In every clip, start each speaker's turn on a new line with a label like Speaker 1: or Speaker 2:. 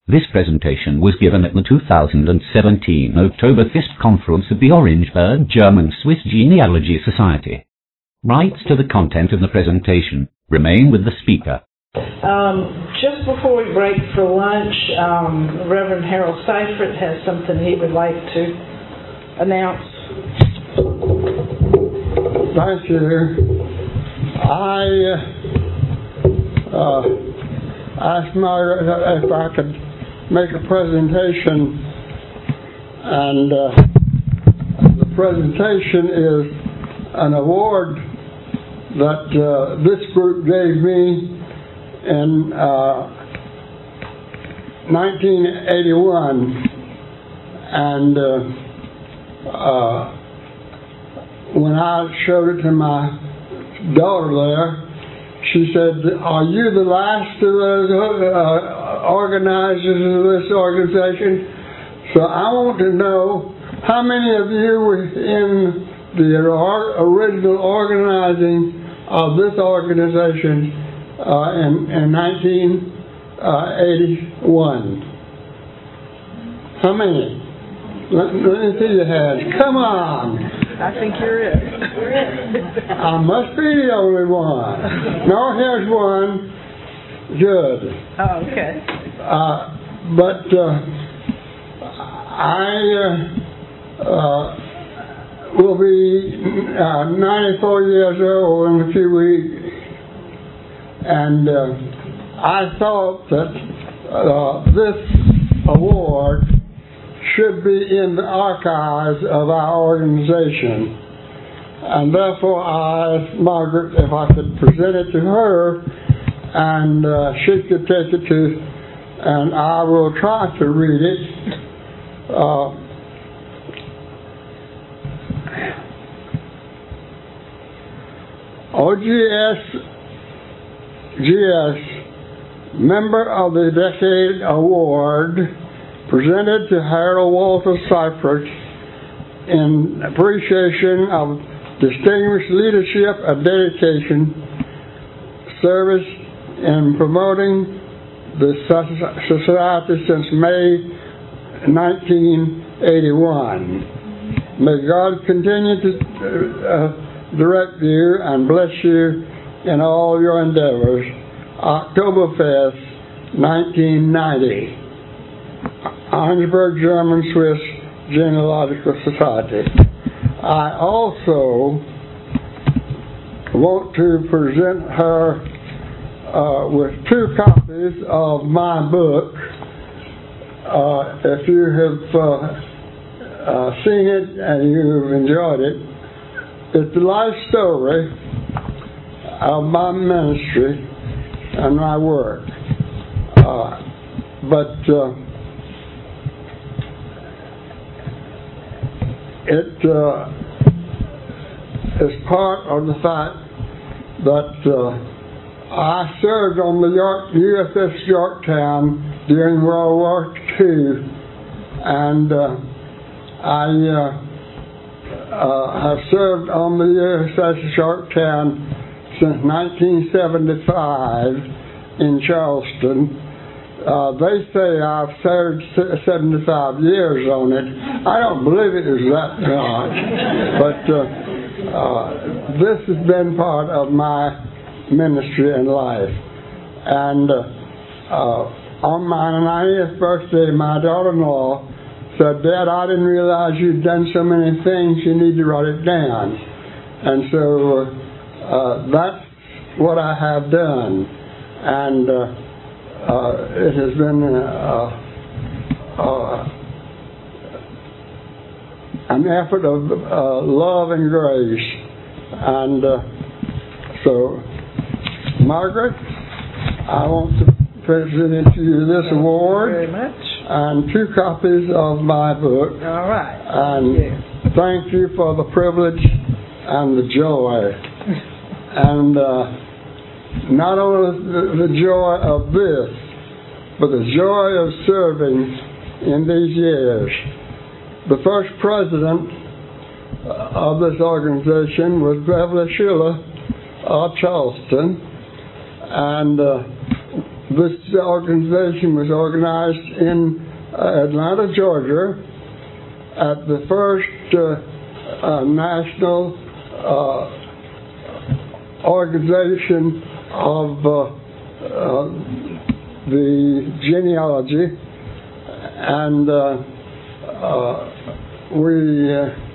Speaker 1: This presentation was given at the 2017 Oktoberfest conference of the Orangeburg German-Swiss Genealogy Society. Rights to the content of the presentation remain with the speaker.
Speaker 2: Just before we break for lunch, Reverend Harold Seifert has something he would like to announce.
Speaker 3: Thank you. I asked Margaret if I could make a presentation, and the presentation is an award that this group gave me in 1981, and when I showed it to my daughter there, she said, "Are you the last of those organizers of this organization? So I want to know how many of you were in the original organizing of this organization in 1981. How many? Let me see your hands. Come on.
Speaker 2: I think you're it.
Speaker 3: I must be the only one. No, here's one. Good.
Speaker 2: Oh, okay.
Speaker 3: But I will be 94 years old in a few weeks, and I thought that this award should be in the archives of our organization, and therefore I asked Margaret if I could present it to her, and she could take it to, and I will try to read it. OGS Member of the Decade Award, presented to Harold Walter Seifert in appreciation of distinguished leadership and dedication, service in promoting the society since May 1981. May God continue to direct you and bless you in all your endeavors. Oktoberfest 1990. Orangeburg German-Swiss Genealogical Society. I also want to present her with 2 copies of my book. If you have seen it and you've enjoyed it, it's the life story of my ministry and my work. It is part of the fact that I served on the USS Yorktown during World War II, and I have served on the USS Yorktown since 1975 in Charleston. They say I've served 75 years on it. I don't believe it is that much, but this has been part of my ministry and life. And on my 90th birthday, my daughter-in-law said, "Dad, I didn't realize you'd done so many things, you need to write it down." And so that's what I have done. And it has been an effort of love and grace. And so, Margaret, I want to present to you this award.
Speaker 2: Thank you very much.
Speaker 3: And 2 copies of my book.
Speaker 2: All right.
Speaker 3: And thank you for the privilege and the joy. And not only the joy of this, but the joy of serving in these years. The first president of this organization was Beverly Schiller of Charleston, and This organization was organized in Atlanta, Georgia, at the first national organization of the genealogy, and we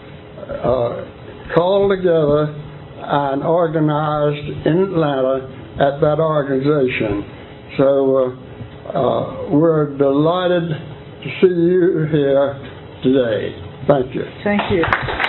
Speaker 3: called together and organized in Atlanta at that organization. So we're delighted to see you here today. Thank you.
Speaker 2: Thank you.